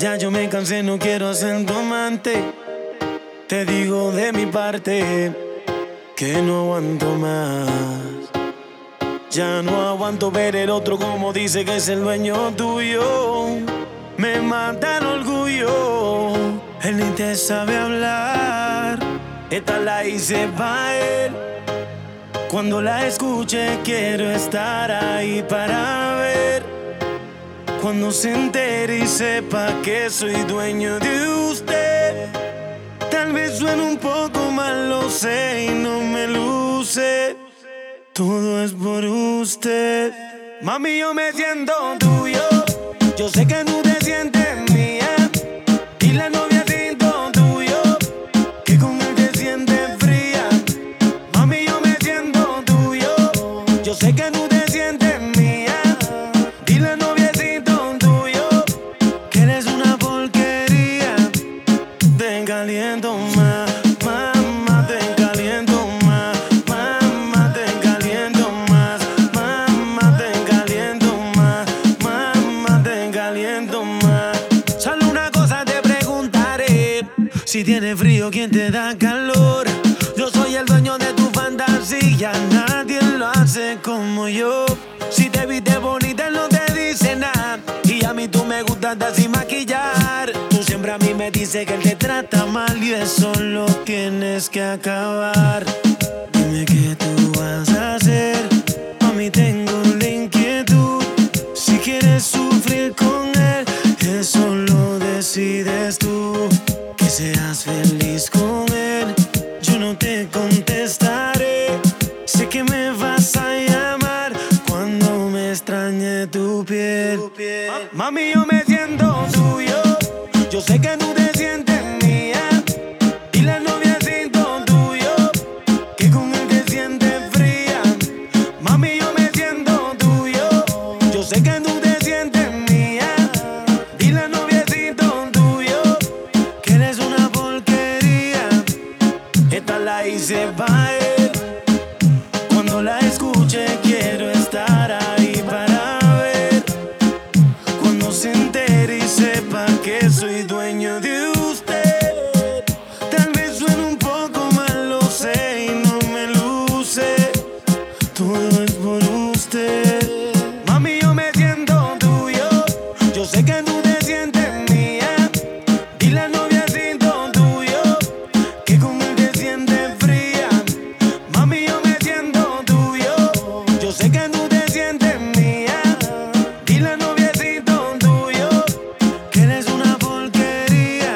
Ya yo me cansé, no quiero ser tu amante. Te digo de mi parte que no aguanto más. Ya no aguanto ver el otro como dice que es el dueño tuyo. Me mata el orgullo. Él ni te sabe hablar. Esta la hice pa' él. Cuando la escuche quiero estar ahí para ver. Cuando se entere y sepa que soy dueño de usted. Tal vez suene un poco mal, lo sé, y no me luce. Todo es por usted. Mami, yo me siento tuyo. Yo sé que tú te sientes mía. Y la novia siento tuyo, que con él te sientes fría. Mami, yo me siento tuyo. Yo sé que tú te sientes mía. Y la novia siento tuyo, que eres una porquería. Te caliento más, mamá, te caliento más. Mamá, te caliento más. Mamá, te caliento más. Mamá, te caliento más. Solo una cosa te preguntaré: si tienes frío, ¿quién te da calor? Yo soy el dueño de tu fantasía, nadie lo hace como yo. Si te viste bonita, él no te dice nada. Y a mí tú me gustas sin maquillar. Tú siempre a mí me dices que él te trata mal, y eso lo tienes que acabar. Dime qué tú vas a hacer. Mami, tengo la inquietud. Si quieres sufrir con él, eso lo decides tú. Que seas feliz con él, yo no te contestaré. Sé que me vas a llamar cuando me extrañe tu piel. Mami, yo me siento tuyo. Yo sé que tú te sientes mía. Y la novia siento tuyo, que con él te sientes fría. Mami, yo me siento tuyo. Yo sé que tú te sientes mía. Y la novia siento tuyo, que eres una porquería. Esta la hice pa' él. Cuando la escuche quiero estar ahí para ver. Cuando se entere y sepa que soy dueño de usted. Tal vez suene un poco mal, lo sé, y no me luce. Todo es por usted. Mami, yo me siento tuyo. Yo sé que tú te sientes mía. Y la novia siento tuyo, que con él te sientes fría. Mami, yo me siento tuyo. Yo sé que tú te sientes mía. Y la novia siento tuyo, que eres una porquería.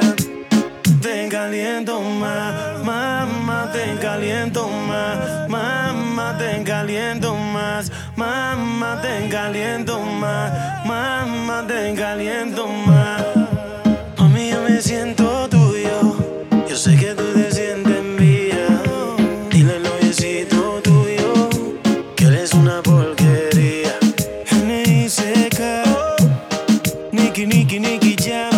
Te caliento más, mamá, te caliento más. Mamá, te caliento más. Mamá, te caliento más. Mamá, te caliento más. Mami, yo me siento tuyo. Yo sé que tú te sientes mía. Dile al noviecito tuyo que eres una porquería. N.I.C.K. Nicky, Nicky, Nicky Jam.